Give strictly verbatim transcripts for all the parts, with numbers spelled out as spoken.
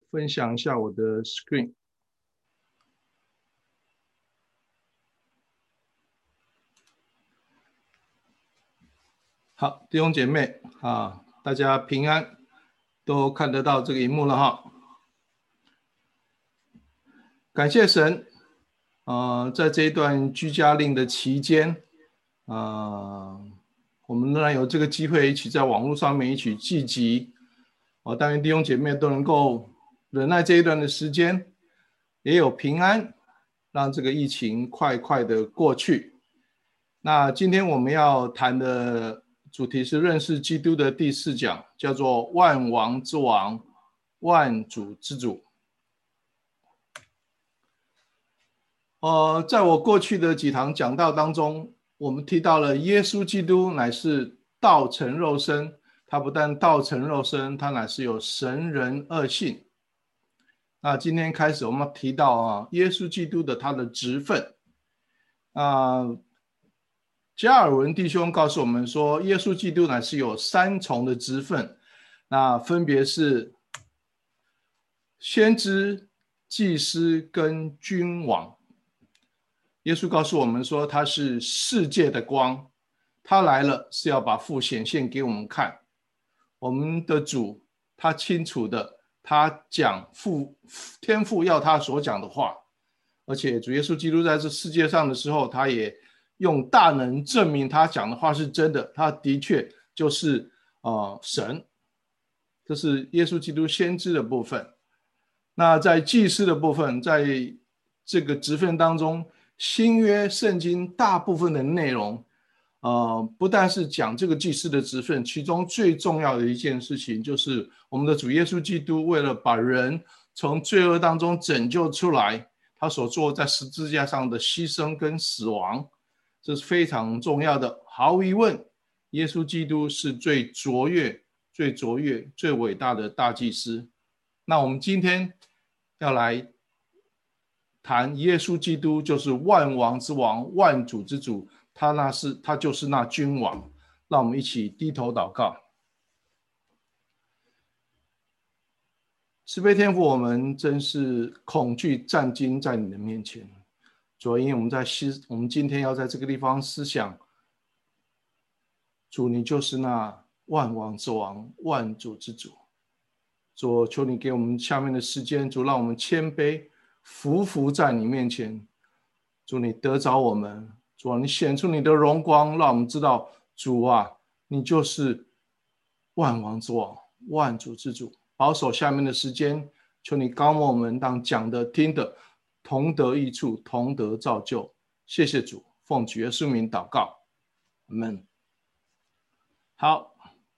分享一下我的 screen。好，弟兄姐妹啊，大家平安，都看得到这个荧幕了哈。感谢神，呃，在这一段居家令的期间，呃，我们仍然有这个机会一起在网络上面一起聚集。哦，但愿弟兄姐妹都能够忍耐这一段的时间，也有平安，让这个疫情快快的过去。那今天我们要谈的主题是认识基督的第四讲，叫做万王之王，万主之主。呃，在我过去的几堂讲道当中，我们提到了耶稣基督乃是道成肉身，他不但道成肉身，他乃是有神人二性。那今天开始我们提到啊，耶稣基督的他的职分啊。加尔文弟兄告诉我们说，耶稣基督乃是有三重的职分，那分别是先知、祭司跟君王。耶稣告诉我们说，他是世界的光，他来了是要把父显现给我们看。我们的主，他清楚的，他讲父天父要他所讲的话，而且主耶稣基督在这世界上的时候，他也用大能证明他讲的话是真的，他的确就是、呃、神。这是耶稣基督先知的部分。那在祭司的部分，在这个职分当中，新约圣经大部分的内容呃，不但是讲这个祭司的职分，其中最重要的一件事情就是我们的主耶稣基督为了把人从罪恶当中拯救出来，他所做在十字架上的牺牲跟死亡，这是非常重要的。毫无疑问，耶稣基督是最卓越、最卓越、最伟大的大祭司。那我们今天要来谈耶稣基督就是万王之王、万主之主，他那是他就是那君王。让我们一起低头祷告。慈悲天父，我们真是恐惧战惊在你的面前。主，因为我们在思，我们今天要在这个地方思想，主，你就是那万王之王、万主之主。主，求你给我们下面的时间，主，让我们谦卑匍匐在你面前。主，你得着我们，主啊，你显出你的荣光，让我们知道，主啊，你就是万王之王、万主之主。保守下面的时间，求你高摩我们，当讲的、听的同得益处，同得造就。谢谢主，奉主耶稣名祷告，阿们。好，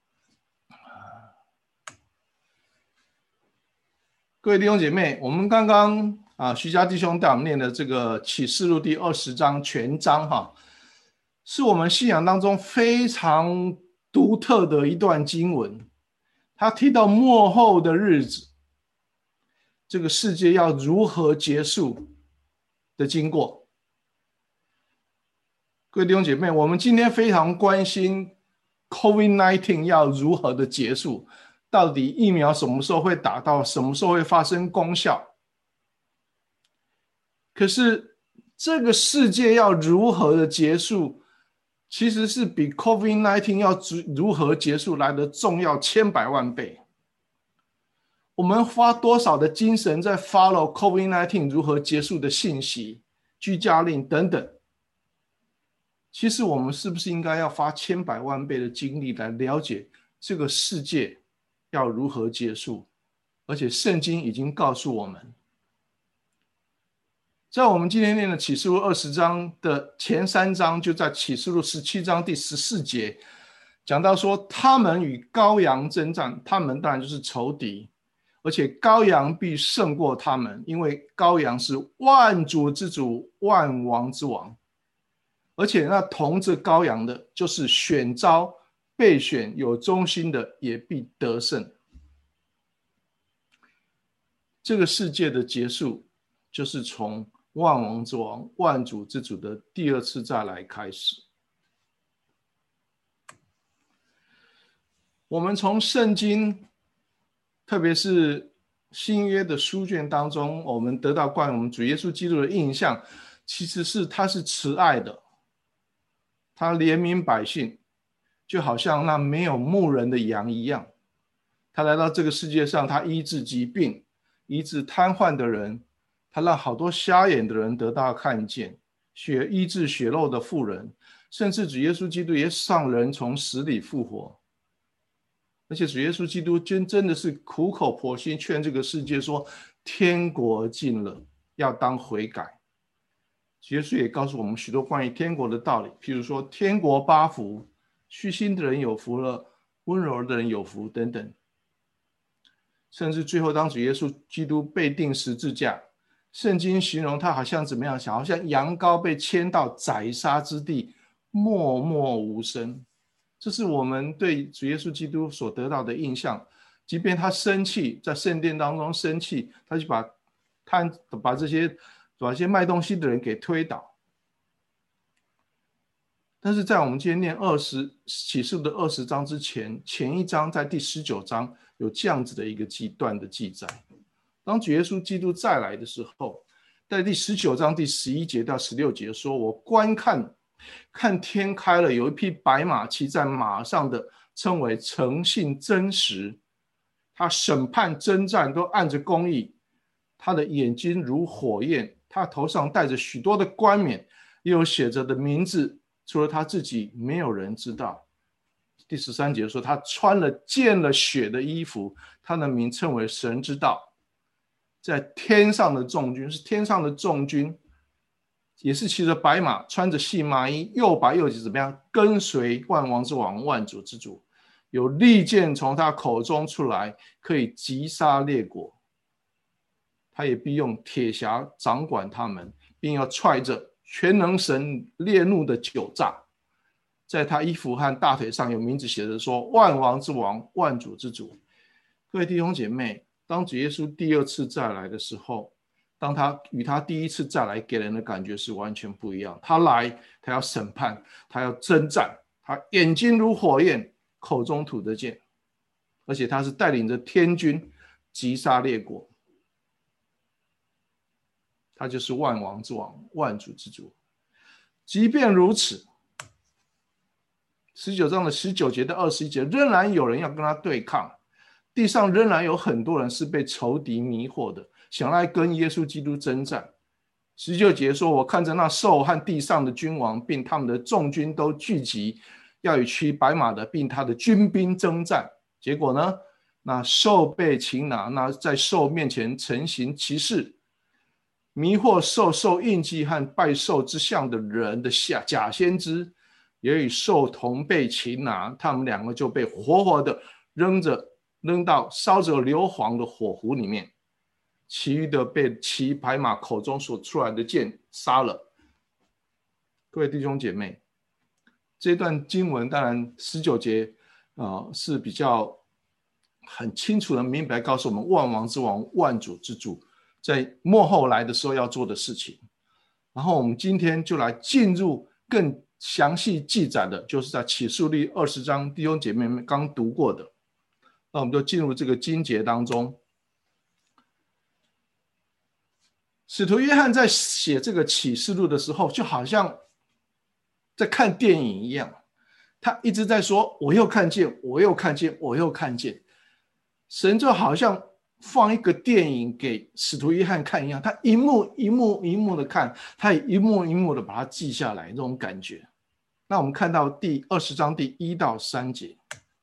各位弟兄姐妹，我们刚刚啊，徐家弟兄带我们念的这个启示录第二十章全章哈，是我们信仰当中非常独特的一段经文。他提到末后的日子，这个世界要如何结束的经过。各位弟兄姐妹，我们今天非常关心 COVID 十九 要如何的结束，到底疫苗什么时候会打到，什么时候会发生功效。可是这个世界要如何的结束，其实是比 COVID 十九 要如何结束来的重要千百万倍。我们花多少的精神在 follow COVID 十九 如何结束的信息、居家令等等，其实我们是不是应该要花千百万倍的精力来了解这个世界要如何结束？而且圣经已经告诉我们，在我们今天念的启示录二十章的前三章，就在启示录十七章第十四节讲到说，他们与羔羊征战，他们当然就是仇敌，而且羔羊必胜过他们，因为羔羊是万主之主、万王之王，而且那同着羔羊的，就是选召、被选、有忠心的，也必得胜。这个世界的结束，就是从万王之王、万主之主的第二次再来开始。我们从圣经，特别是新约的书卷当中，我们得到关于我们主耶稣基督的印象，其实是他是慈爱的，他怜悯百姓，就好像那没有牧人的羊一样。他来到这个世界上，他医治疾病，医治瘫痪的人，他让好多瞎眼的人得到看见，血医治血肉的妇人，甚至主耶稣基督也让人从死里复活。而且主耶稣基督真真的是苦口婆心劝这个世界说，天国近了，要当悔改。主耶稣也告诉我们许多关于天国的道理，譬如说天国八福，虚心的人有福了，温柔的人有福等等。甚至最后当主耶稣基督被钉十字架，圣经形容他好像怎么样，好像羊羔被牵到宰杀之地，默默无声。这是我们对主耶稣基督所得到的印象。即便他生气，在圣殿当中生气，他就把他把这些把这些卖东西的人给推倒。但是在我们今天念二十启示录的二十章之前，前一章在第十九章有这样子的一个记段的记载。当主耶稣基督再来的时候，在第十九章第十一节到十六节说，我观看看天开了，有一匹白马骑在马上的，称为诚信真实，他审判征战都按着公义，他的眼睛如火焰，他头上戴着许多的冠冕，也有写着的名字，除了他自己没有人知道。第十三节说，他穿了溅了血的衣服，他的名称为神之道。在天上的众军，是天上的众军，也是骑着白马，穿着细麻衣，又白又怎么样，跟随万王之王，万主之主。有利剑从他口中出来，可以击杀列国。他也必用铁匣掌管他们，并要踹着全能神烈怒的酒榨。在他衣服和大腿上有名字写着说，万王之王，万主之主。各位弟兄姐妹，当主耶稣第二次再来的时候，当他与他第一次再来给人的感觉是完全不一样。他来，他要审判，他要征战，他眼睛如火焰，口中吐着剑，而且他是带领着天军击杀列国。他就是万王之王，万主之主。即便如此，十九章的十九节到二十一节，仍然有人要跟他对抗，地上仍然有很多人是被仇敌迷惑的，想来跟耶稣基督征战。十九节说，我看着那兽和地上的君王并他们的众军都聚集，要与骑白马的并他的军兵征战。结果呢，那兽被擒拿，那在兽面前陈行奇事，迷惑兽受印记和拜兽之像的人的假先知，也与兽同被擒拿，他们两个就被活活的扔着扔到烧着硫磺的火湖里面，其余的被骑白马口中所出来的剑杀了。各位弟兄姐妹，这段经文当然十九节、呃、是比较很清楚的明白告诉我们万王之王，万主之主在末后来的时候要做的事情。然后我们今天就来进入更详细记载的，就是在启示录二十章弟兄姐妹们刚读过的。那我们就进入这个经节当中。使徒约翰在写这个启示录的时候，就好像在看电影一样，他一直在说，我又看见，我又看见，我又看见。神就好像放一个电影给使徒约翰看一样，他一幕一幕一幕的看，他也一幕一幕的把它记下来，这种感觉。那我们看到第二十章第一到三节，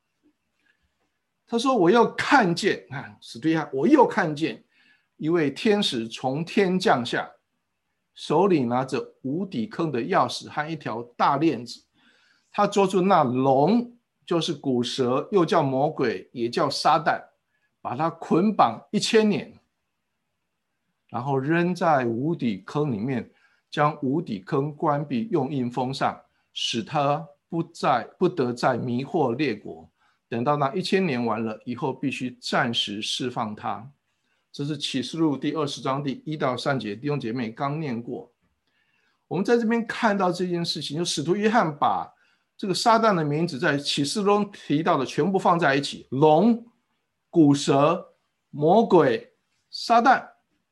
他说，我又看见，看使徒约翰，我又看见一位天使从天降下，手里拿着无底坑的钥匙和一条大链子，他捉住那龙，就是古蛇，又叫魔鬼，也叫撒旦，把他捆绑一千年，然后扔在无底坑里面，将无底坑关闭，用印封上，使他不再不得再迷惑列国。等到那一千年完了以后，必须暂时释放他。这是启示录第二十章第一到三节，弟兄姐妹刚念过。我们在这边看到这件事情，就使徒约翰把这个撒旦的名字在启示中提到的全部放在一起，龙、古蛇、魔鬼、 撒旦，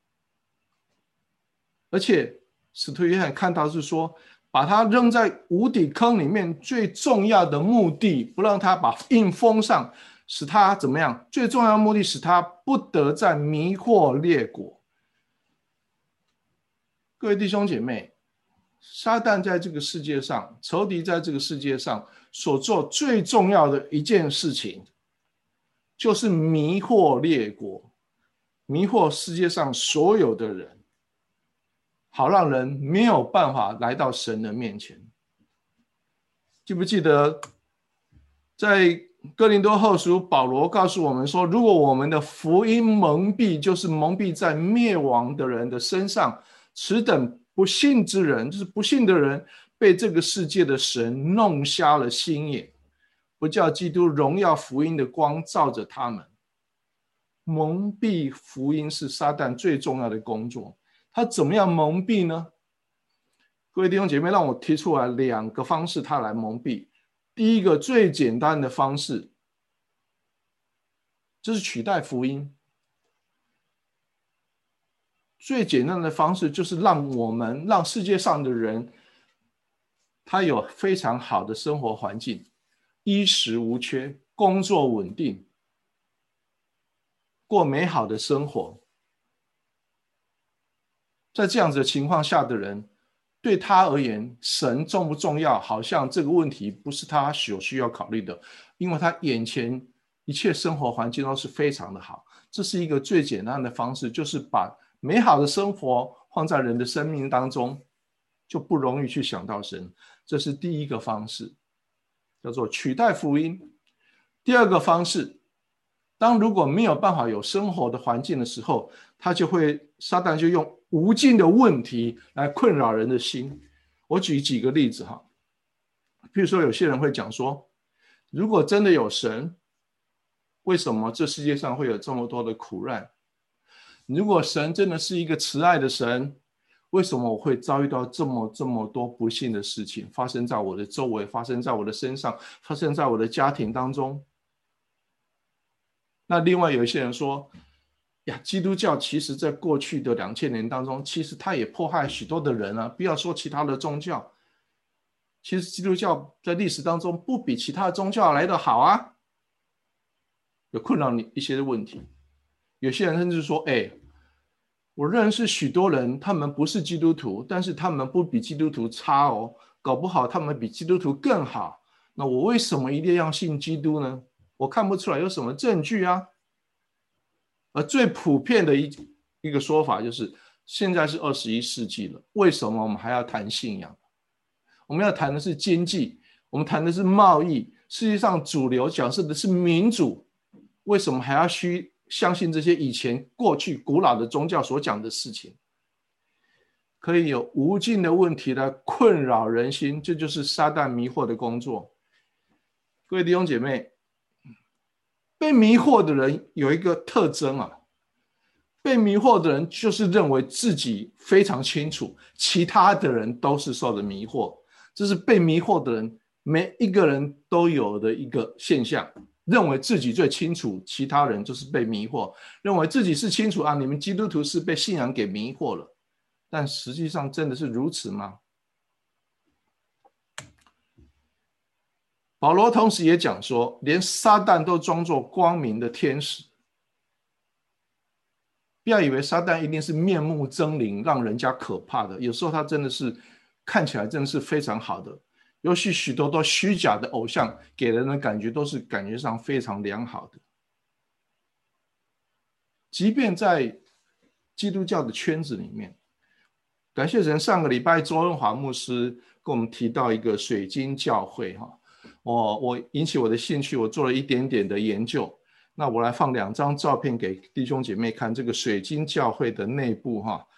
而且使徒约翰看到是说，把他扔在无底坑里面最重要的目的，不让他把印封上，使他怎么样？最重要的目的使他不得再迷惑列国。各位弟兄姐妹，撒旦在这个世界上，仇敌在这个世界上所做最重要的一件事情，就是迷惑列国，迷惑世界上所有的人，好让人没有办法来到神的面前。记不记得在哥林多后书，保罗告诉我们说，如果我们的福音蒙蔽，就是蒙蔽在灭亡的人的身上，此等不信之人，就是不信的人，被这个世界的神弄瞎了心眼，不叫基督荣耀福音的光照着他们。蒙蔽福音是撒旦最重要的工作。他怎么样蒙蔽呢？各位弟兄姐妹，让我提出来两个方式他来蒙蔽。第一个最简单的方式，就是取代福音。最简单的方式就是让我们让世界上的人他有非常好的生活环境，衣食无缺，工作稳定，过美好的生活。在这样子的情况下的人，对他而言，神重不重要，好像这个问题不是他所需要考虑的，因为他眼前一切生活环境都是非常的好。这是一个最简单的方式，就是把美好的生活放在人的生命当中，就不容易去想到神。这是第一个方式，叫做取代福音。第二个方式，当如果没有办法有生活的环境的时候，他就会撒旦就用无尽的问题来困扰人的心。我举几个例子哈，比如说有些人会讲说，如果真的有神，为什么这世界上会有这么多的苦难？如果神真的是一个慈爱的神，为什么我会遭遇到这么这么多不幸的事情发生在我的周围，发生在我的身上，发生在我的家庭当中？那另外有一些人说呀，基督教其实在过去的两千年当中，其实它也迫害许多的人啊，不要说其他的宗教，其实基督教在历史当中不比其他的宗教来得好啊，有困扰你一些问题。有些人甚至说，哎，我认识许多人，他们不是基督徒，但是他们不比基督徒差哦，搞不好他们比基督徒更好。那我为什么一定要信基督呢？我看不出来有什么证据啊。而最普遍的 一, 一个说法就是，现在是二十一世纪了，为什么我们还要谈信仰？我们要谈的是经济，我们谈的是贸易，世界上主流讲述的是民主，为什么还要需相信这些以前过去古老的宗教所讲的事情？可以有无尽的问题来困扰人心，这就是撒旦迷惑的工作。各位弟兄姐妹，被迷惑的人有一个特征啊，被迷惑的人就是认为自己非常清楚，其他的人都是受的迷惑。这是被迷惑的人每一个人都有的一个现象，认为自己最清楚，其他人就是被迷惑，认为自己是清楚啊，你们基督徒是被信仰给迷惑了。但实际上真的是如此吗？保罗同时也讲说，连撒旦都装作光明的天使。不要以为撒旦一定是面目狰狞让人家可怕的，有时候他真的是看起来真的是非常好的，尤其许多都虚假的偶像给人的感觉都是感觉上非常良好的。即便在基督教的圈子里面，感谢神，上个礼拜周恩华牧师跟我们提到一个水晶教会哈，我我引起我的兴趣，我做了一点点的研究。那我来放两张照片给弟兄姐妹看，这个水晶教会的内部哈，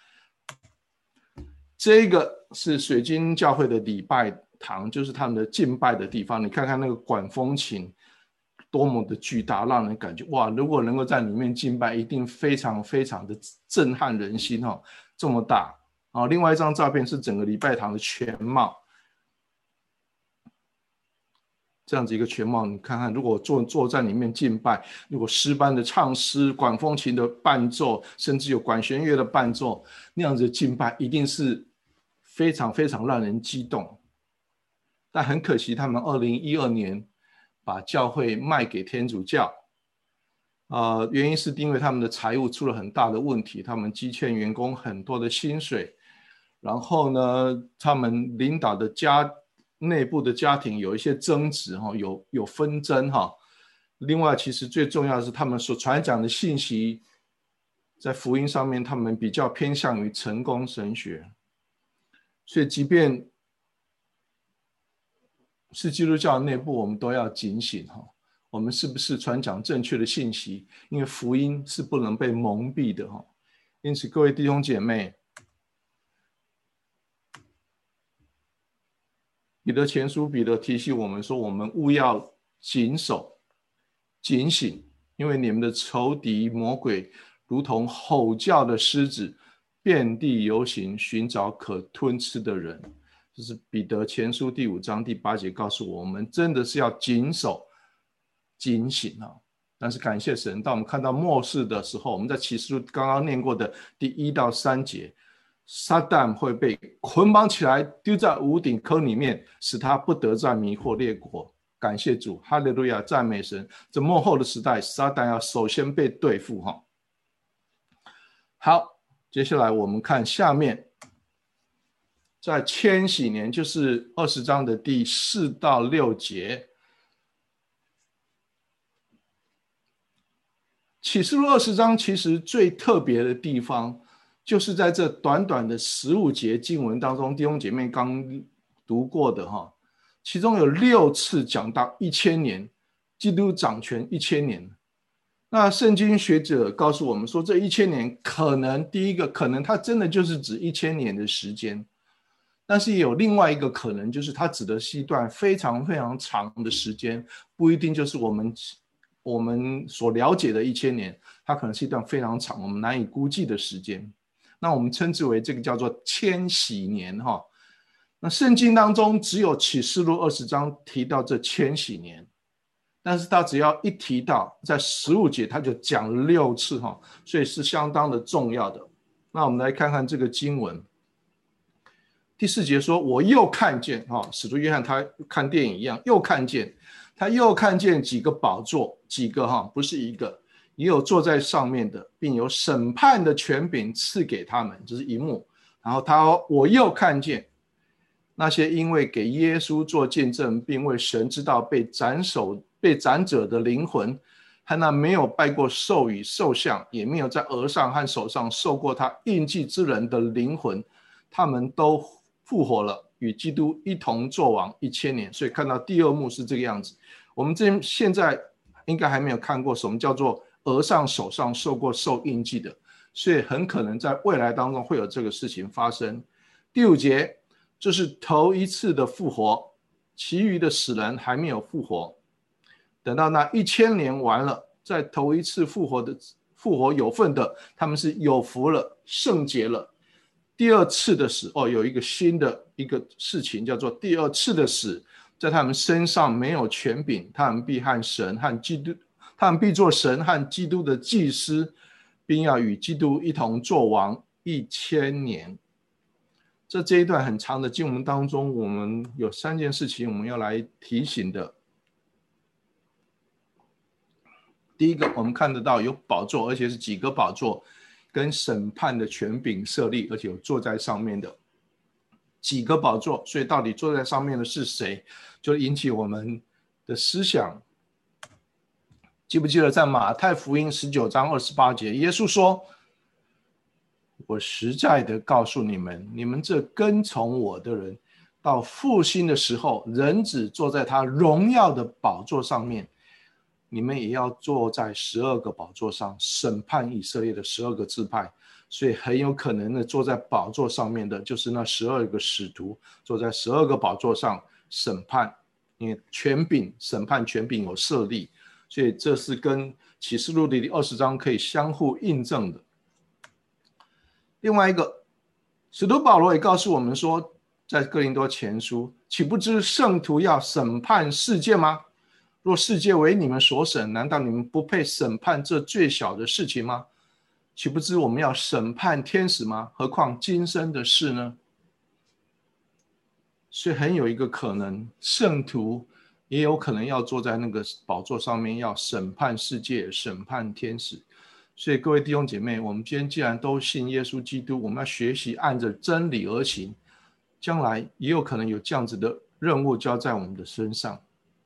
这个是水晶教会的礼拜堂，就是他们的敬拜的地方。你看看那个管风琴多么的巨大，让人感觉哇，如果能够在里面敬拜，一定非常非常的震撼人心哈，这么大。啊，另外一张照片是整个礼拜堂的全貌。 这样子一个全貌。你看看，如果坐坐在里面敬拜，如果诗班的唱诗、管风琴的伴奏，甚至有管弦乐的伴奏，那样子的敬拜一定是非常非常让人激动。但很可惜，他们二零一二年把教会卖给天主教，呃，原因是因为他们的财务出了很大的问题，他们积欠员工很多的薪水，然后呢，他们领导的家内部的家庭有一些争执，有有纷争哈。另外，其实最重要的是他们所传讲的信息，在福音上面，他们比较偏向于成功神学，所以即便是基督教内部，我们都要警醒哈，我们是不是传讲正确的信息？因为福音是不能被蒙蔽的哈。因此，各位弟兄姐妹，彼得前书彼得提醒我们说，我们务要谨守、警醒，因为你们的仇敌魔鬼如同吼叫的狮子，遍地游行，寻找可吞吃的人。这是彼得前书第五章第八节告诉我们，真的是要谨守、警醒啊！但是感谢神，当我们看到末世的时候，我们在启示录刚刚念过的第一到三节，撒旦会被捆绑起来，丢在无顶坑里面，使他不得再迷惑列国。感谢主，哈利路亚，赞美神！这末后的时代，撒旦要首先被对付哈。好，接下来我们看下面。在千禧年，就是二十章的第四到六节，启示录二十章其实最特别的地方，就是在这短短的十五节经文当中，弟兄姐妹刚读过的哈，其中有六次讲到一千年，基督掌权一千年。那圣经学者告诉我们说，这一千年可能第一个可能它真的就是指一千年的时间。但是也有另外一个可能，就是它指的是一段非常非常长的时间，不一定就是我们我们所了解的一千年，它可能是一段非常长，我们难以估计的时间。那我们称之为这个叫做千禧年哈。那圣经当中只有启示录二十章提到这千禧年，但是它只要一提到，在十五节它就讲六次哈，所以是相当的重要的。那我们来看看这个经文。第四节说，我又看见哈，使徒约翰他看电影一样，又看见他又看见几个宝座，几个哈，不是一个，也有坐在上面的，并有审判的权柄赐给他们，这是一幕。然后他我又看见那些因为给耶稣做见证，并为神之道被斩首被斩者的灵魂，和那没有拜过兽与兽像，也没有在额上和手上受过他印记之人的灵魂，他们都复活了，与基督一同作王一千年。所以看到第二幕是这个样子。我们这现在应该还没有看过什么叫做额上手上受过受印记的，所以很可能在未来当中会有这个事情发生。第五节，这是头一次的复活，其余的死人还没有复活。等到那一千年完了，在头一次复活的复活有份的，他们是有福了，圣洁了。第二次的死，哦，有一个新的一个事情叫做第二次的死，在他们身上没有权柄，他们必和神和基督，他们必做神和基督的祭司，并要与基督一同作王一千年。在这一段很长的经文当中，我们有三件事情我们要来提醒的。第一个，我们看得到有宝座，而且是几个宝座，跟审判的权柄设立，而且有坐在上面的几个宝座，所以到底坐在上面的是谁，就引起我们的思想。记不记得在马太福音十九章二十八节，耶稣说，我实在的告诉你们，你们这跟从我的人，到复兴的时候，人子坐在他荣耀的宝座上面，你们也要坐在十二个宝座上，审判以色列的十二个支派。所以很有可能的，坐在宝座上面的就是那十二个使徒，坐在十二个宝座上审判，因为权柄审判权柄有设立，所以这是跟启示录的第二十章可以相互印证的。另外一个，使徒保罗也告诉我们说， 在哥林多前书，岂不知圣徒要审判世界吗？若世界为你们所审，难道你们不配审判这最小的事情吗？岂不知我们要审判天使吗？何况今生的事呢？所以很有一个可能，圣徒也有可能要坐在那个宝座上面，要审判世界，审判天使。所以各位弟兄姐妹，我们今天既然都信耶稣基督，我们要学习按着真理而行，将来也有可能有这样子的任务交在我们的身上。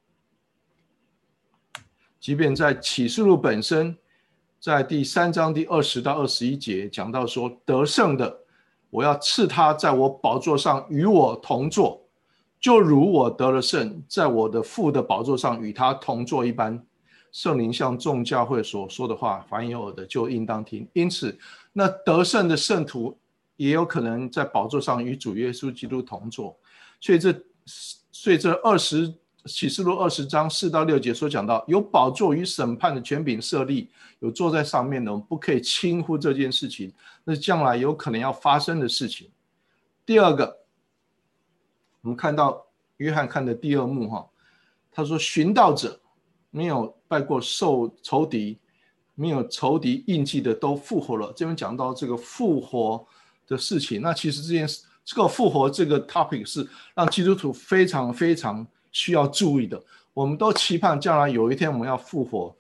即便在启示录本身，在第三章第二十到二十一节讲到说，得胜的，我要赐他在我宝座上与我同坐，就如我得了胜，在我的父的宝座上与他同坐一般。圣灵向众教会所说的话，凡有耳的就应当听。因此，那得胜的圣徒也有可能在宝座上与主耶稣基督同坐。所以这，所以这二十启示录二十章四到六节所讲到，有宝座与审判的权柄设立，有坐在上面的，我们不可以轻忽这件事情，那是将来有可能要发生的事情。第二个，我们看到约翰看的第二幕哈，他说寻道者没有拜过受仇敌，没有仇敌印记的都复活了。这边讲到这个复活的事情，那其实这件事，这个复活这个 topic 是让基督徒非常非常需要注意的。我们都期盼将来有一天我们要复活。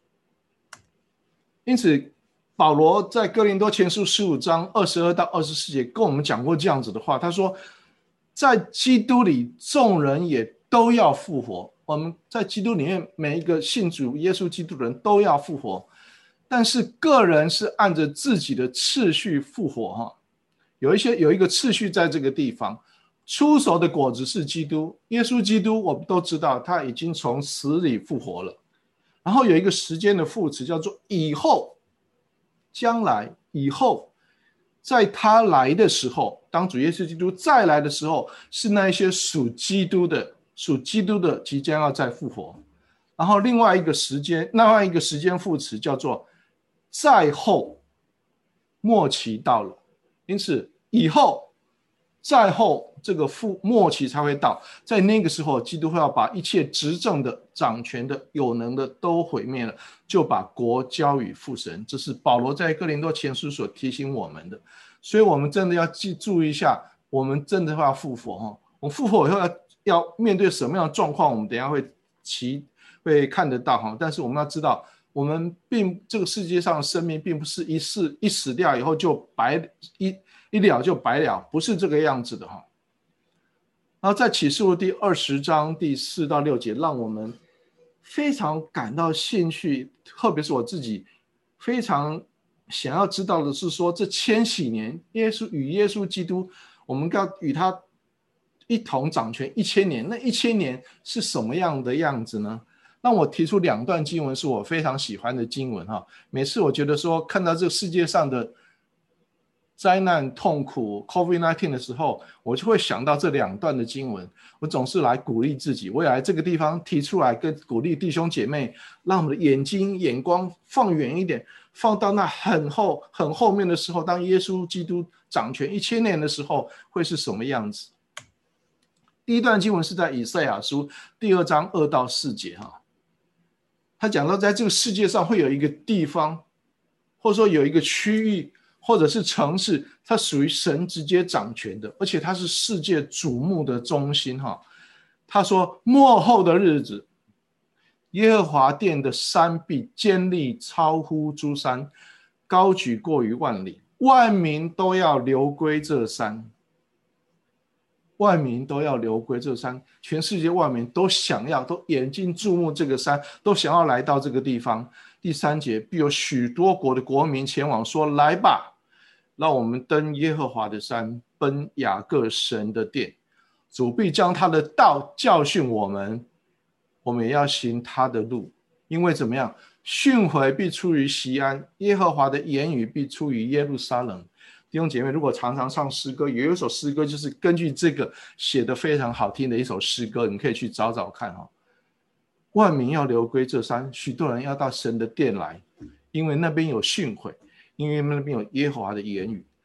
因此保罗在哥林多前书十五章二十二到二十四节跟我们讲过这样子的话，他说在基督里众人也都要复活。我们在基督里面每一个信主耶稣基督的人都要复活，但是个人是按着自己的次序复活哈。有一些有一个次序在这个地方，出熟的果子是基督，耶稣基督我们都知道他已经从死里复活了。然后有一个时间的副词叫做以后，将来以后，在他来的时候，当主耶稣基督再来的时候，是那一些属基督的属基督的即将要再复活。然后另外一个时间另外一个时间副词叫做再后，末期到了。因此以后再后这个末期才会到，在那个时候基督会要把一切执政的掌权的有能的都毁灭了，就把国交与父神。这是保罗在哥林多前书所提醒我们的。所以我们真的要记注意一下，我们真的要复活。我们复活以后要要面对什么样的状况，我们等一下会期会看得到。但是我们要知道，我们并这个世界上的生命并不是一死一死掉以后就白一一了就白了，不是这个样子的。然后在启示录第二十章第四到六节，让我们非常感到兴趣，特别是我自己非常想要知道的是说，这千禧年耶稣与耶稣基督，我们要与他一同掌权一千年，那一千年是什么样的样子呢？让我提出两段经文是我非常喜欢的经文哈。每次我觉得说看到这个世界上的灾难痛苦 COVID 十九 的时候，我就会想到这两段的经文，我总是来鼓励自己，我也来这个地方提出来跟鼓励弟兄姐妹，让我们的眼睛眼光放远一点，放到那很后很后面的时候，当耶稣基督掌权一千年的时候会是什么样子。第一段经文是在以赛亚书第二章二到四节哈，他讲到在这个世界上会有一个地方，或者说有一个区域或者是城市，它属于神直接掌权的，而且它是世界瞩目的中心哈。他说末后的日子，耶和华殿的山必坚立超乎诸山，高举过于万里，万民都要流归这山。万民都要流归这山，全世界万民都想要，都眼睛注目这个山，都想要来到这个地方。第三节，必有许多国的国民前往说，来吧，让我们登耶和华的山，奔雅各神的殿。主必将他的道教训我们，我们也要行他的路。因为怎么样，训诲必出于锡安，耶和华的言语必出于耶路撒冷。弟兄姐妹，如果常常唱诗歌，有一首诗歌就是根据这个写的非常好听的一首诗歌，你可以去找找看哈。万民要流归这山，许多人要到神的殿来，因为那边有训诲，因为那边有耶和华的言语。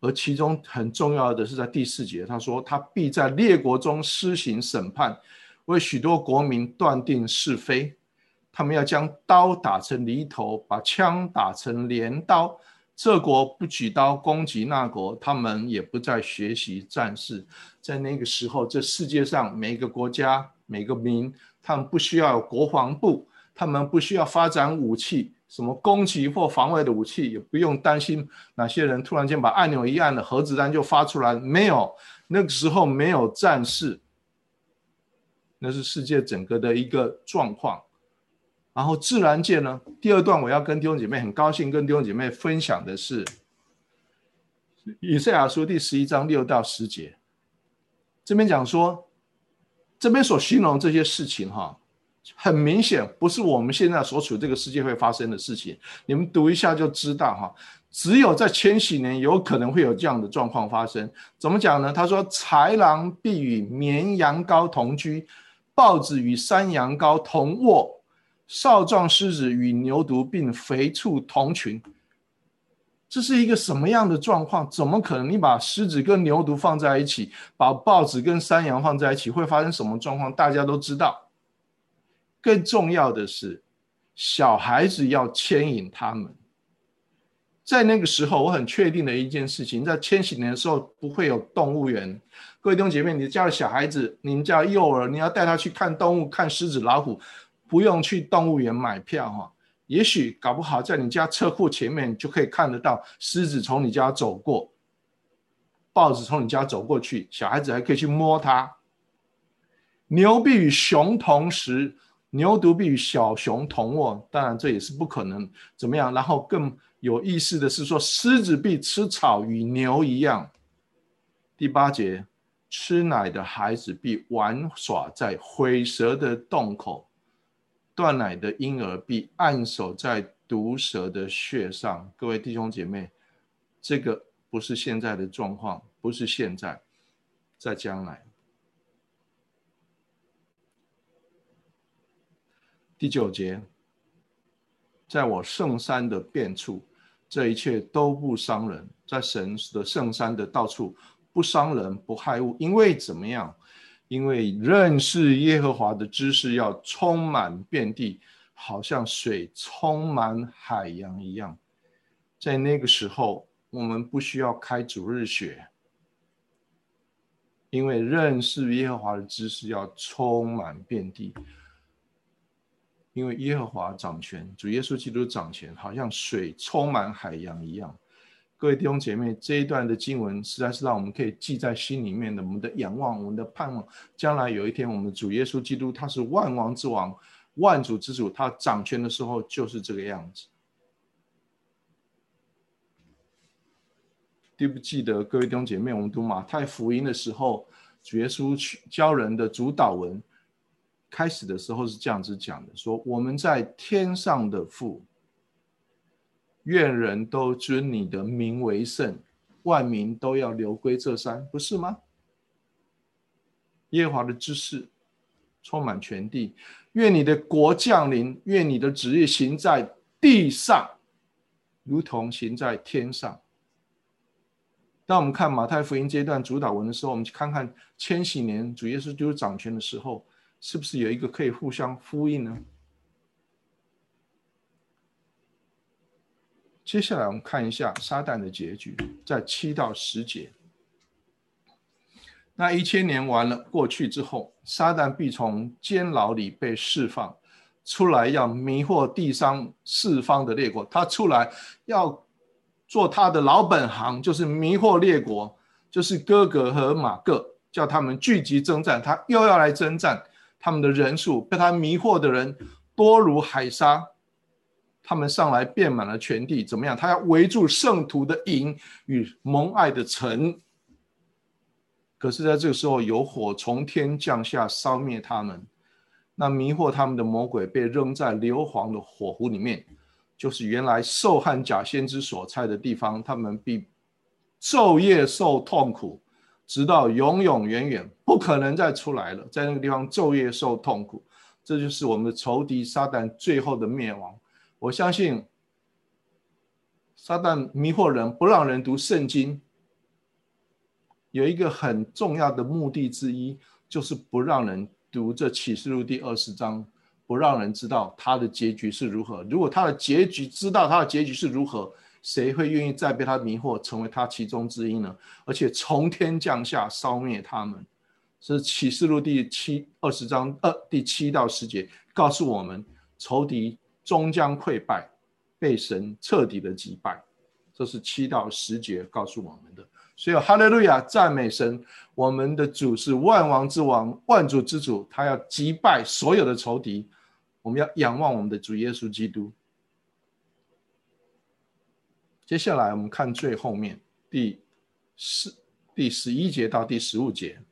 而其中很重要的是在第四节，他说他必在列国中施行审判，为许多国民断定是非。他们要将刀打成犁头，把枪打成镰刀。这国不举刀攻击那国，他们也不再学习战事。在那个时候，这世界上每个国家每个民，他们不需要有国防部，他们不需要发展武器，什么攻击或防卫的武器，也不用担心哪些人突然间把按钮一按了，核子弹就发出来。没有，那个时候没有战事，那是世界整个的一个状况。然后自然界呢，第二段我要跟弟兄姐妹很高兴跟弟兄姐妹分享的是以赛亚书第十一章六到十节。这边讲说，这边所形容这些事情哈，很明显不是我们现在所处这个世界会发生的事情。你们读一下就知道哈，只有在千禧年有可能会有这样的状况发生。怎么讲呢？他说，豺狼必与绵羊羔同居，豹子与山羊羔同卧，少壮狮子与牛犊并肥畜同群。这是一个什么样的状况？怎么可能你把狮子跟牛犊放在一起，把豹子跟山羊放在一起，会发生什么状况？大家都知道。更重要的是，小孩子要牵引他们。在那个时候，我很确定的一件事情，在千禧年的时候不会有动物园。各位弟兄姐妹，你家的小孩子，你们家幼儿，你要带他去看动物，看狮子老虎，不用去动物园买票哈。也许搞不好在你家车库前面就可以看得到狮子从你家走过，豹子从你家走过去，小孩子还可以去摸它。牛必与熊同食，牛犊必与小熊同卧，当然这也是不可能。怎么样？然后更有意思的是说，狮子必吃草，与牛一样。第八节，吃奶的孩子必玩耍在毁蛇的洞口，断奶的婴儿必按手在毒蛇的穴上。各位弟兄姐妹，这个不是现在的状况，不是现在，在将来。第九节，在我圣山的遍处，这一切都不伤人，在神的圣山的到处不伤人不害物。因为怎么样？因为认识耶和华的知识要充满遍地，好像水充满海洋一样。在那个时候，我们不需要开主日学，因为认识耶和华的知识要充满遍地。因为耶和华掌权，主耶稣基督掌权，好像水充满海洋一样。各位弟兄姐妹，这一段的经文实在是让我们可以记在心里面的，我们的仰望，我们的盼望，将来有一天我们主耶稣基督他是万王之王，万主之主，他掌权的时候就是这个样子。记不记得各位弟兄姐妹，我们读马太福音的时候，主耶稣教人的主导文开始的时候是这样子讲的，说我们在天上的父，愿人都尊你的名为圣，万民都要流归这山，不是吗？耶和华的知识充满全地，愿你的国降临，愿你的旨意行在地上，如同行在天上。当我们看马太福音这一段主导文的时候，我们去看看千禧年主耶稣基督掌权的时候，是不是有一个可以互相呼应呢？接下来我们看一下撒旦的结局，在七到十节。那一千年完了过去之后，撒旦必从监牢里被释放出来，要迷惑地上四方的列国。他出来要做他的老本行，就是迷惑列国，就是哥格和马各，叫他们聚集征战。他又要来征战，他们的人数被他迷惑的人多如海沙，他们上来遍满了全地。怎么样？他要围住圣徒的营与蒙爱的城。可是在这个时候，有火从天降下，烧灭他们。那迷惑他们的魔鬼被扔在硫磺的火湖里面，就是原来受和假先知所差的地方。他们必昼夜受痛苦，直到永永远远，不可能再出来了。在那个地方昼夜受痛苦，这就是我们的仇敌撒旦最后的灭亡。我相信撒旦迷惑人，不让人读圣经， 有一个很重要的目的之一，就是不让人读这启示录第二十章，不让人知道他的结局是如何。如果他的结局知道他的结局是如何，谁会愿意再被他迷惑，成为他其中之一呢？而且从天降下，烧灭他们。是启示录第七二十章二第七到十节告诉我们，仇敌终将溃败，被神彻底的击败。这是七到十节告诉我们的。所以哈利路亚，赞美神，我们的主是万王之王，万主之主，他要击败所有的仇敌。我们要仰望我们的主耶稣基督。接下来我们看最后面第十第十一节到第十五节。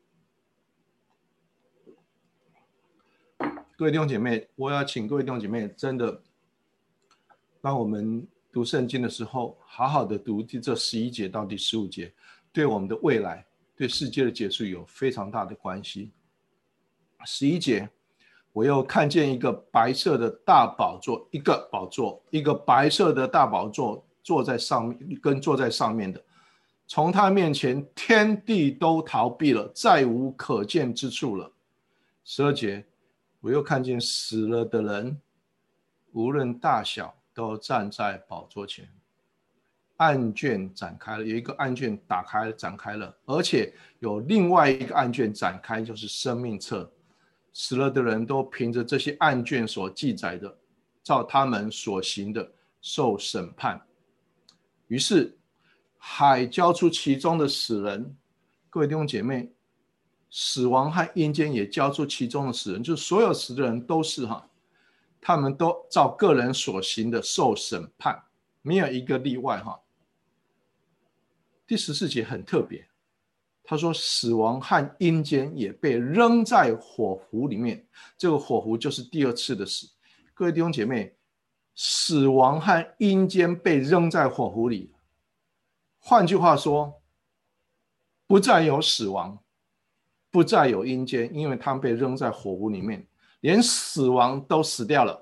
各位弟兄姐妹，我要请各位弟兄姐妹真的当我们读圣经的时候，好好的读这十一节到第十五节，对我们的未来，对世界的结束有非常大的关系。十一节，我又看见一个白色的大宝座，一个宝座，一个白色的大宝座，坐在上面，跟坐在上面的，从他面前天地都逃避了，再无可见之处了。十二节，我又看见死了的人，无论大小，都站在宝座前。案卷展开了，有一个案卷打开了，展开了，而且有另外一个案卷展开，就是生命册。死了的人都凭着这些案卷所记载的，照他们所行的受审判。于是海交出其中的死人，各位弟兄姐妹，死亡和阴间也交出其中的死人，就是所有死的人都是哈，他们都照个人所行的受审判，没有一个例外哈。第十四节很特别，他说死亡和阴间也被扔在火湖里面，这个火湖就是第二次的死。各位弟兄姐妹，死亡和阴间被扔在火湖里，换句话说，不再有死亡，不再有阴间，因为他们被扔在火湖里面，连死亡都死掉了。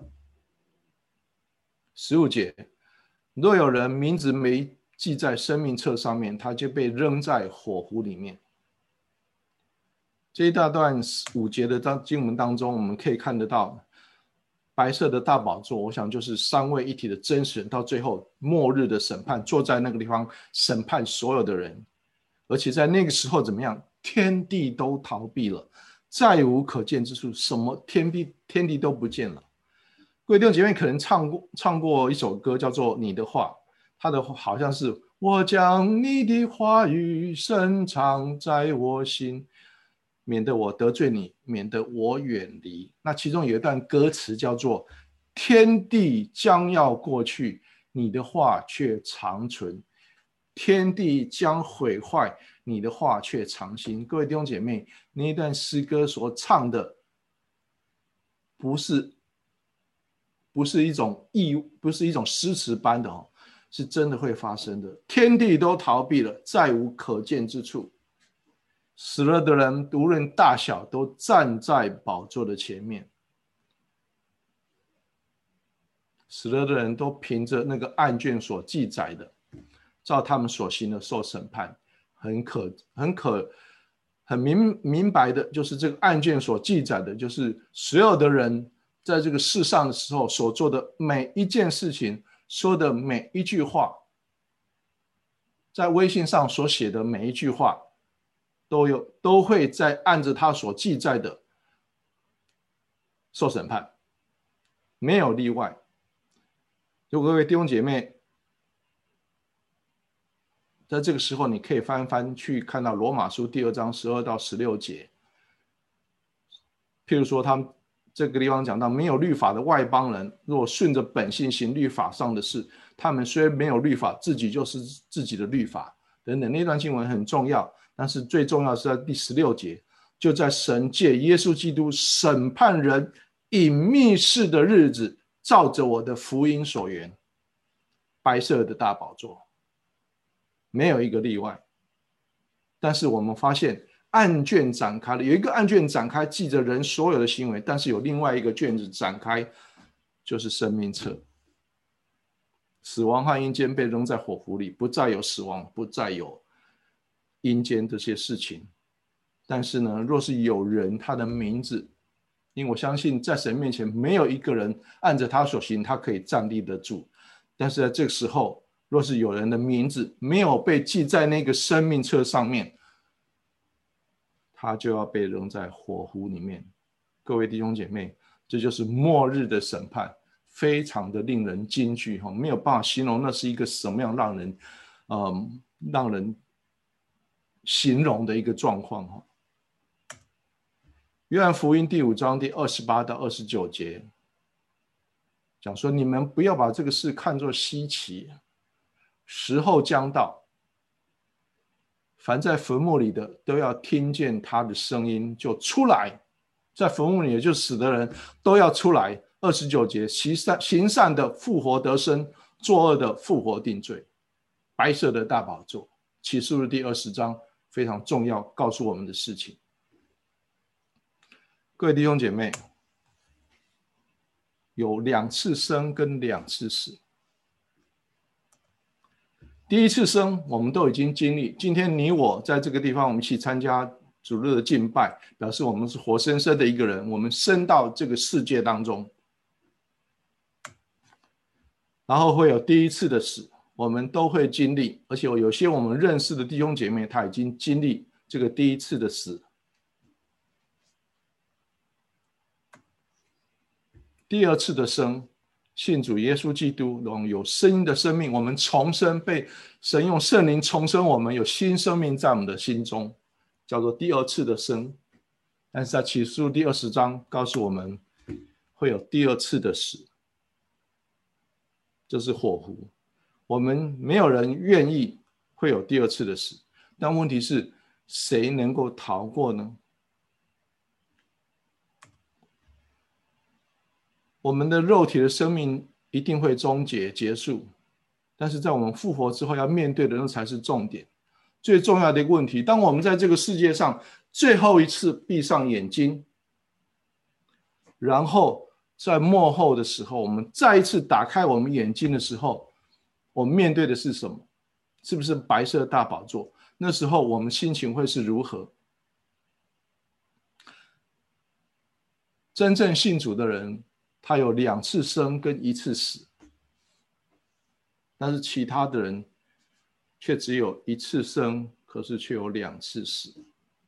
十五节，若有人名字没记在生命册上面，他就被扔在火湖里面。这一大段五节的经文当中，我们可以看得到白色的大宝座，我想就是三位一体的真实人，到最后末日的审判，坐在那个地方审判所有的人。而且在那个时候怎么样？天地都逃避了，再无可见之处，什么天地天地都不见了。各位弟兄姐妹可能唱过唱过一首歌，叫做《你的话》，它的好像是我将你的话语深藏在我心，免得我得罪你，免得我远离。那其中有一段歌词叫做天地将要过去，你的话却长存，天地将毁坏，你的话却长新。各位弟兄姐妹，那一段诗歌所唱的不是不是一种意，不是一种诗词般的哦，是真的会发生的。天地都逃避了，再无可见之处。死了的人无论大小，都站在宝座的前面。死了的人都凭着那个案卷所记载的，照他们所行的受审判。很可很可很 明, 明白的就是这个案卷所记载的，就是所有的人在这个世上的时候所做的每一件事情，说的每一句话，在微信上所写的每一句话，都有都会在按着他所记载的受审判，没有例外。如果各位弟兄姐妹在这个时候，你可以翻翻去看到罗马书第二章十二到十六节。譬如说他们这个地方讲到，没有律法的外邦人，若顺着本性行律法上的事，他们虽然没有律法，自己就是自己的律法等等。那段经文很重要，但是最重要是在第十六节，就在神借耶稣基督审判人隐秘事的日子，照着我的福音所言，白色的大宝座，没有一个例外。但是我们发现案卷展开了，有一个案卷展开记着人所有的行为，但是有另外一个卷子展开，就是生命册。死亡和阴间被扔在火湖里，不再有死亡，不再有阴间这些事情。但是呢，若是有人他的名字，因为我相信在神面前没有一个人按着他所行他可以站立得住，但是在这个时候，若是有人的名字没有被记在那个生命册上面，他就要被扔在火湖里面。各位弟兄姐妹，这就是末日的审判，非常的令人惊惧，没有办法形容那是一个什么样让人、呃、让人形容的一个状况。约翰福音第五章第二十八到二十九节讲说，你们不要把这个事看作稀奇，时候将到，凡在坟墓里的都要听见他的声音就出来，在坟墓里的就死的人都要出来。二十九节，行善的复活得生，作恶的复活定罪。白色的大宝座，启示录第二十章非常重要告诉我们的事情。各位弟兄姐妹，有两次生跟两次死。第一次生我们都已经经历，今天你我在这个地方，我们一起参加主日的敬拜，表示我们是活生生的一个人，我们生到这个世界当中。然后会有第一次的死，我们都会经历，而且有些我们认识的弟兄姐妹他已经经历这个第一次的死。第二次的生，信主耶稣基督，有声音的生命，我们重生，被神用圣灵重生我们，有新生命在我们的心中，叫做第二次的生。但是在启示录第二十章告诉我们会有第二次的死，就是火湖。我们没有人愿意会有第二次的死，但问题是谁能够逃过呢？我们的肉体的生命一定会终结结束，但是在我们复活之后要面对的那才是重点，最重要的一个问题。当我们在这个世界上最后一次闭上眼睛，然后在末后的时候我们再一次打开我们眼睛的时候，我们面对的是什么？是不是白色大宝座？那时候我们心情会是如何？真正信主的人他有两次生跟一次死，但是其他的人却只有一次生，可是却有两次死。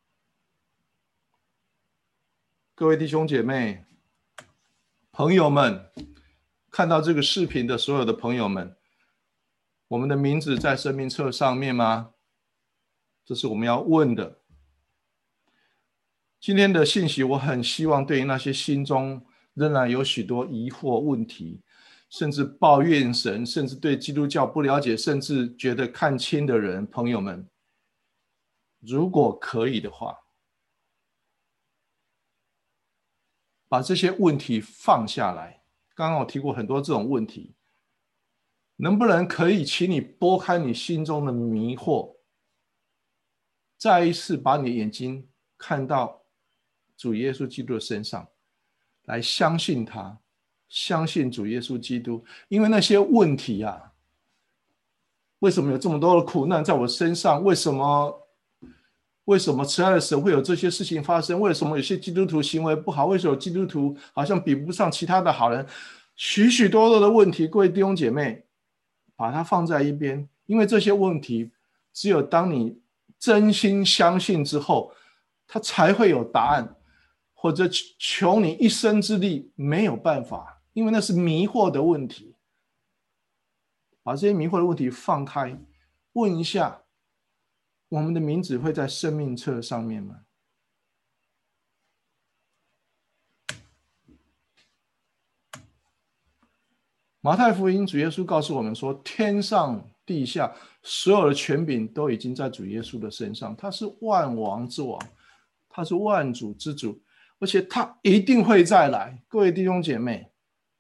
各位弟兄姐妹朋友们，看到这个视频的所有的朋友们，我们的名字在生命册上面吗？这是我们要问的。今天的信息我很希望对于那些心中仍然有许多疑惑问题，甚至抱怨神，甚至对基督教不了解，甚至觉得看清的人，朋友们，如果可以的话，把这些问题放下来。刚刚我提过很多这种问题，能不能可以请你拨开你心中的迷惑，再一次把你眼睛看到主耶稣基督的身上，来相信他，相信主耶稣基督。因为那些问题啊，为什么有这么多的苦难在我身上？为什么为什么慈爱的神会有这些事情发生？为什么有些基督徒行为不好？为什么基督徒好像比不上其他的好人？许许多多的问题，各位弟兄姐妹，把它放在一边，因为这些问题只有当你真心相信之后，它才会有答案，或者求你一生之力没有办法，因为那是迷惑的问题。把这些迷惑的问题放开，问一下，我们的名字会在生命册上面吗？马太福音主耶稣告诉我们说，天上地下所有的权柄都已经在主耶稣的身上，他是万王之王，他是万主之主，而且他一定会再来。各位弟兄姐妹，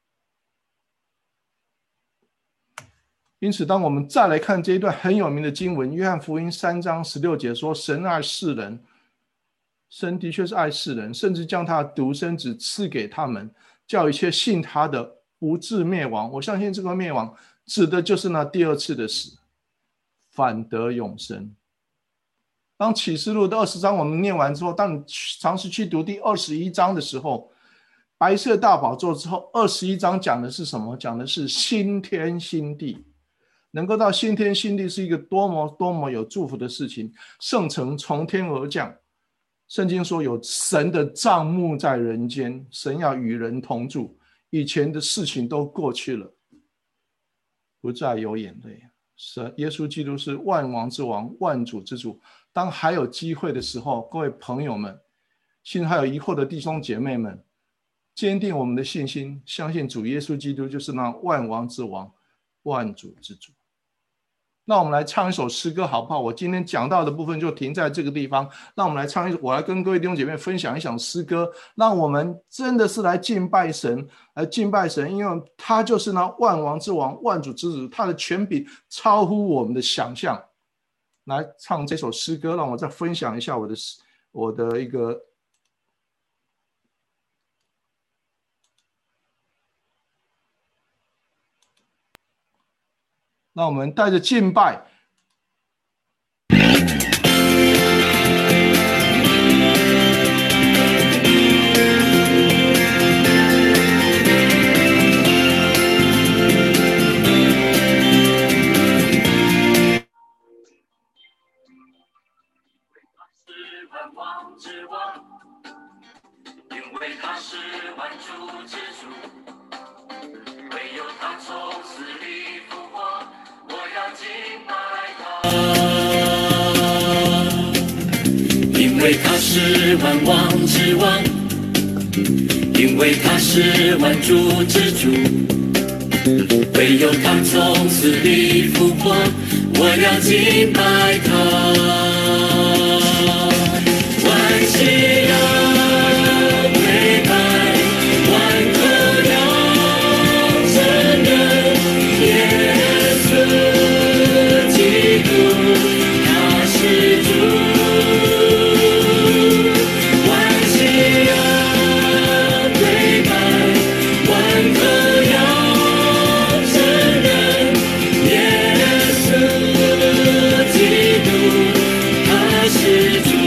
因此当我们再来看这一段很有名的经文，约翰福音三章十六节说，神爱世人，神的确是爱世人，甚至将他的独生子赐给他们，叫一切信他的不至灭亡。我相信这个灭亡指的就是那第二次的死，反得永生。 当启示录的二十章我们念完之后，当你尝试去读第二十一章的时候，白色大宝座之后，二十一章讲的是什么？讲的是新天新地。能够到新天新地是一个多么多么有祝福的事情，圣城从天而降。圣经说有神的帐幕在人间，神要与人同住，以前的事情都过去了，不再有眼泪。神耶稣基督是万王之王，万主之主。当还有机会的时候，各位朋友们，心还有疑惑的弟兄姐妹们，坚定我们的信心，相信主耶稣基督就是那万王之王，万主之主。那我们来唱一首诗歌好不好？我今天讲到的部分就停在这个地方。让我们来唱一首，我来跟各位弟兄姐妹分享一首诗歌，让我们真的是来敬拜神，来敬拜神，因为他就是那万王之王，万主之主，他的权柄超乎我们的想象。来唱这首诗歌，让我再分享一下我的我的一个。让我们带着敬拜， 因为他是万主之主，唯有他从死里复活，我要敬拜他。因为他是万王之王，因为他是万主之主，唯有他从死里复活，我要敬拜他。万膝要跪拜，万口要承认耶稣基督他是主。万膝要跪拜，万口要承认耶稣基督他是主。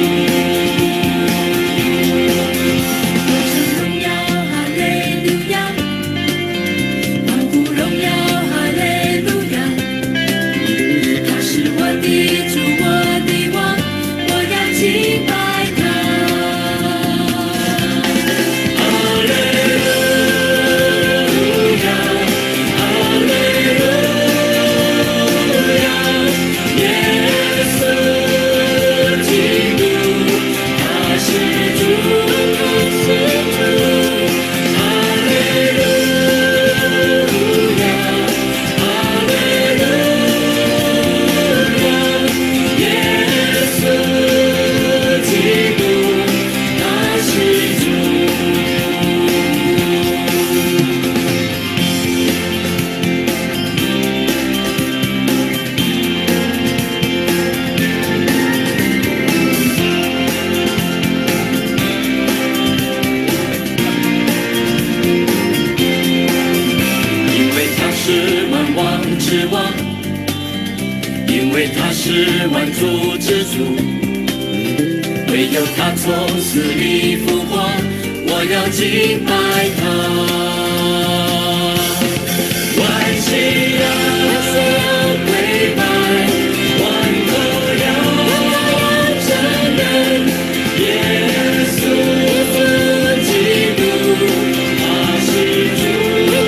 是万主之主，唯有他从死里复活，我要敬拜他。万膝要跪拜，万口要承认耶稣基督他是主。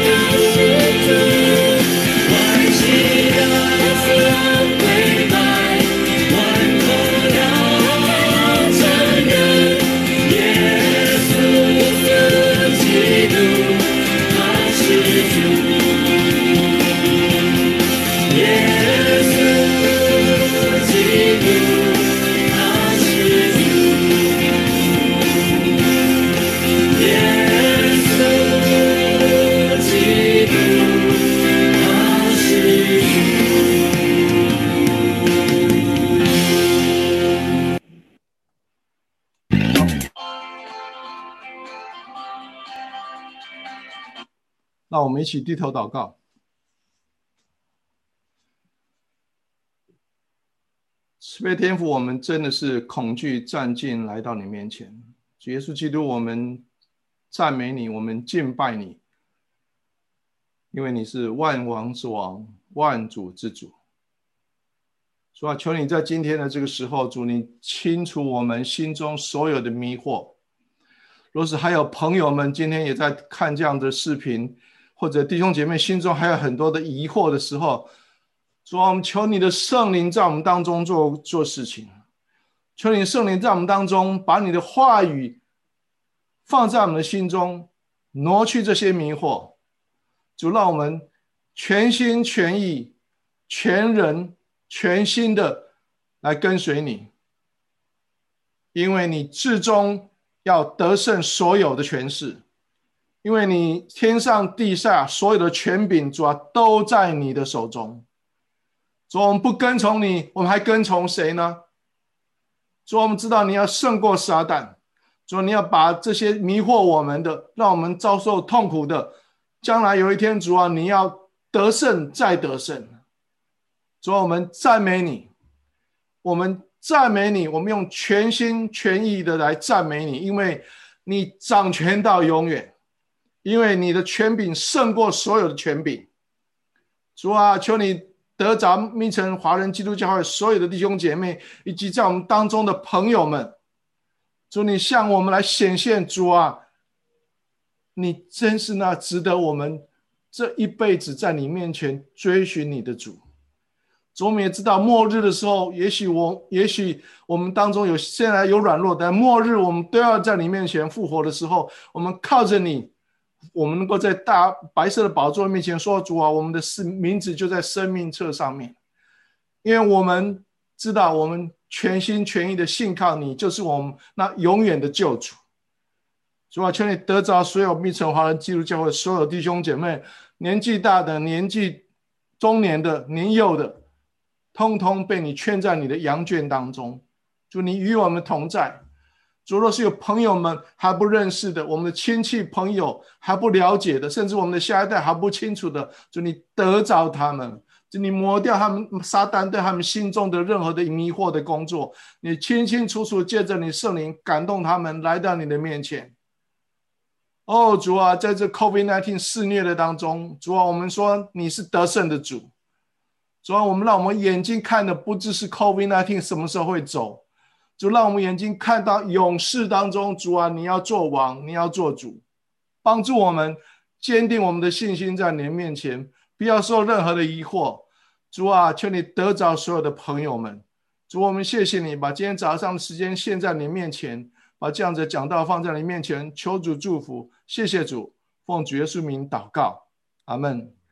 万膝要跪拜， 让我们一起低头祷告。 慈悲天父，我们真的是恐惧战兢来到你面前。主耶稣基督，我们赞美你，我们敬拜你，因为你是万王之王，万主之主。主啊，求你在今天的这个时候，主你清除我们心中所有的迷惑。若是还有朋友们今天也在看这样的视频，或者弟兄姐妹心中还有很多的疑惑的时候，主啊，我们求你的圣灵在我们当中 做, 做事情，求你的圣灵在我们当中把你的话语放在我们的心中，挪去这些迷惑。主，让我们全心全意全人全心的来跟随你，因为你至终要得胜所有的权势，因为你天上地下所有的权柄，主啊，都在你的手中。主，我们不跟从你，我们还跟从谁呢？主，我们知道你要胜过撒旦。主，你要把这些迷惑我们的，让我们遭受痛苦的，将来有一天，主啊，你要得胜再得胜。主，我们赞美你，我们赞美你，我们用全心全意的来赞美你，因为你掌权到永远，因为你的权柄胜过所有的权柄。主啊，求你得着密城华人基督教会所有的弟兄姐妹，以及在我们当中的朋友们。主，你向我们来显现，主啊，你真是那值得我们这一辈子在你面前追寻你的主。主，我们也知道末日的时候，也许我也许我们当中有现在有软弱，但末日我们都要在你面前复活的时候，我们靠着你，我们能够在大白色的宝座面前说，主啊，我们的名字就在生命册上面。因为我们知道我们全心全意的信靠你，就是我们那永远的救主。主啊，求你得着所有密城华人基督教会所有弟兄姐妹，年纪大的、年纪中年的、年幼的，通通被你圈在你的羊圈当中。主，你与我们同在。主，若是有朋友们还不认识的，我们的亲戚朋友还不了解的，甚至我们的下一代还不清楚的，主，你得着他们，主，你磨掉他们撒旦对他们心中的任何的迷惑的工作，你清清楚楚借着你圣灵感动他们来到你的面前。哦，主啊，在这 COVID 十九 肆虐的当中，主啊，我们说你是得胜的主。主啊，我们让我们眼睛看的不只是 COVID 十九 什么时候会走，主，让我们眼睛看到勇士当中，主啊，你要做王，你要做主，帮助我们坚定我们的信心在你的面前，不要受任何的疑惑。主啊，求你得着所有的朋友们。主，我们谢谢你把今天早上的时间献在你面前，把这样子的讲道放在你面前，求主祝福。谢谢主，奉主耶稣名祷告，阿们。